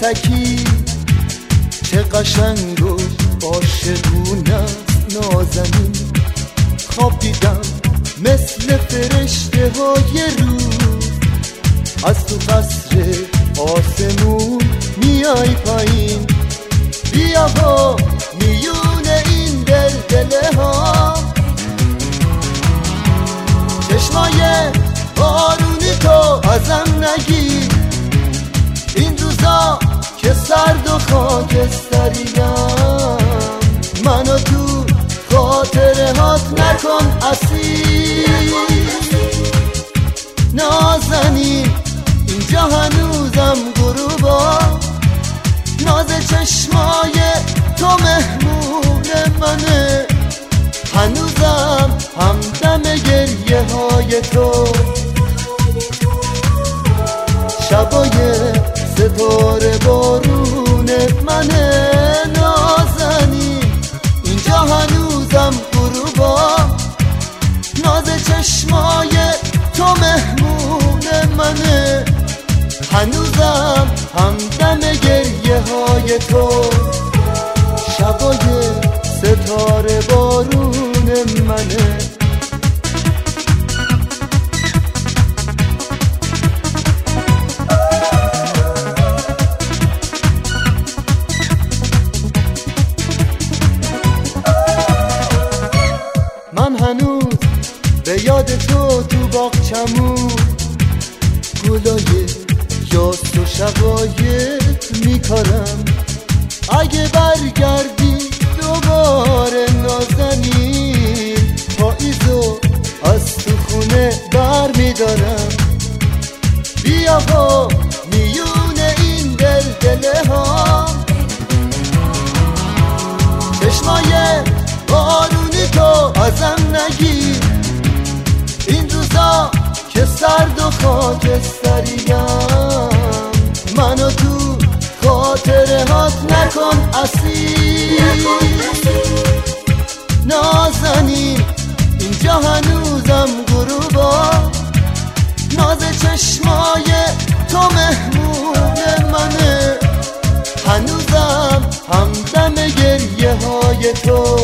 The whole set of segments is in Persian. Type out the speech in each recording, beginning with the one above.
تکی چه قشنگ و عاشقونه است نازنین. خواب دیدم مثل فرشته های روز، از تو قصر آسمون میای پایین. بیا ها میون این دل ها، چشمای بارونی تو ازم نگیر. این روزا که سرد و خاکستریم، منو تو خاطره هات نکن اسیر. نازنین اینجا هنوزم غروبا، ناز چشمای تو مهمون منه. هنوزم همدم گریه های تو، شبای ستاره بارون منه. نازنین اینجا هنوزم غروبا، ناز چشمای تو مهمون منه. هنوزم همدم گریه های تو، شبای ستاره بارون منه. من هنوز به یاد تو باغچمون گلای یاس و شقایق میکارم. اگه برگردی دوباره نازنین، پاییزو از تو خونه بر میدارم. بیا ها میون این دل ها، چشمای بارونی تو ازم نگیر. این روزا که سرد و خاکستریم، منو تو خاطره هات نکن اسیر. نازنین اینجا هنوزم غروبا، ناز چشمای تو مهمون منه. هنوزم همدم گریه های تو،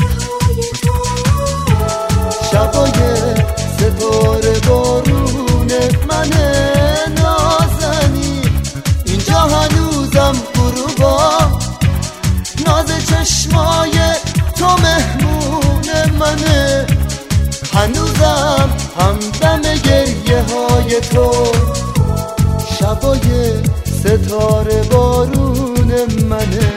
شبای ستاره بارون منه. نازنین اینجا هنوزم غروبا، ناز چشمای تو مهمون منه. هنوزم همدم گریه های تو، شبای ستاره بارون منه.